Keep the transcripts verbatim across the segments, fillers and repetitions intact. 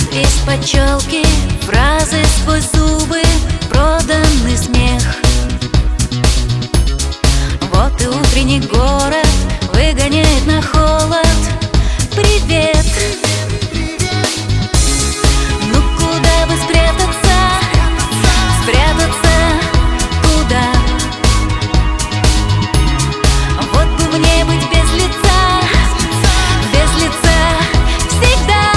Из-под челки фразы сквозь зубы, проданный смех. Вот и утренний город выгоняет на холод. Привет! Ну куда бы спрятаться? Спрятаться куда? Вот бы мне быть без лица, без лица всегда.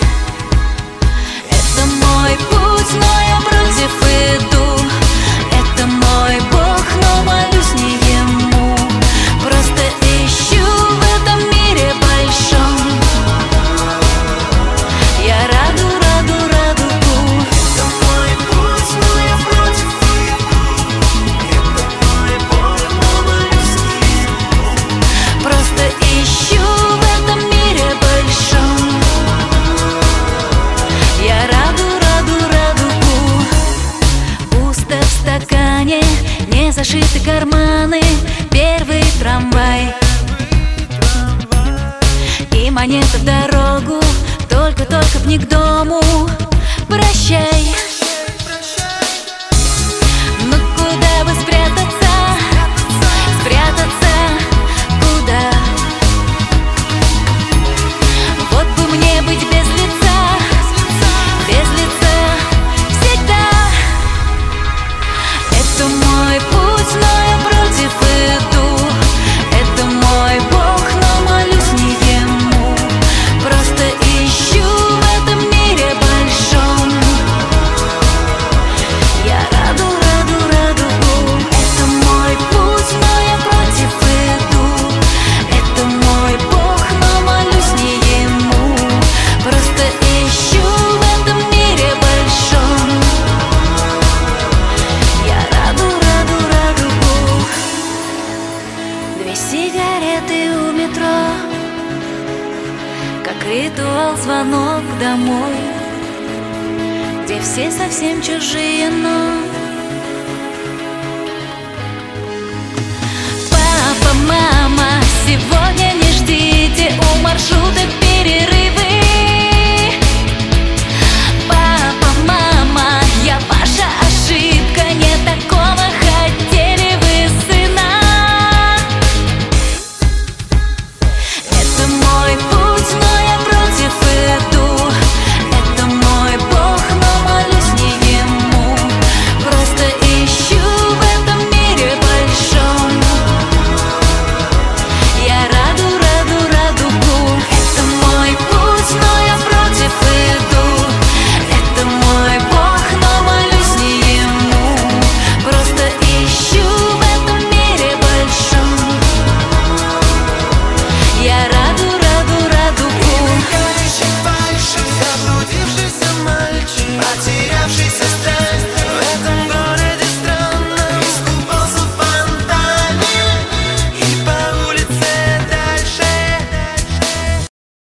Это мой путь, но я против иду. Это мой Бог, но молюсь не ему. Просто ищу в этом мире большом я раду, раду, радугу. Это мой путь, но я против иду. Это мой Бог, но молюсь не ему. Просто ищу в этом мире большом я раду, раду, радугу. Пусто в стакане, не зашиты карманы. Первый трамвай и монета в дорогу. Только-только б не к дому. Прощай. Ну куда бы спрятаться? Спрятаться куда? Вот бы мне быть без лица, без лица всегда. Это мой путь, но я против иду. Это мой Бог, но молюсь не ему. Просто ищу в этом мире большом я раду, раду, радугу. Это мой путь, но я против иду. Это мой Бог, но молюсь не ему. Просто ищу в этом мире большом я раду, раду, радугу. Две сигареты у метро, как ритуал звонок домой, где все совсем чужие, но папа, мама, сегодня не ждите у маршруток.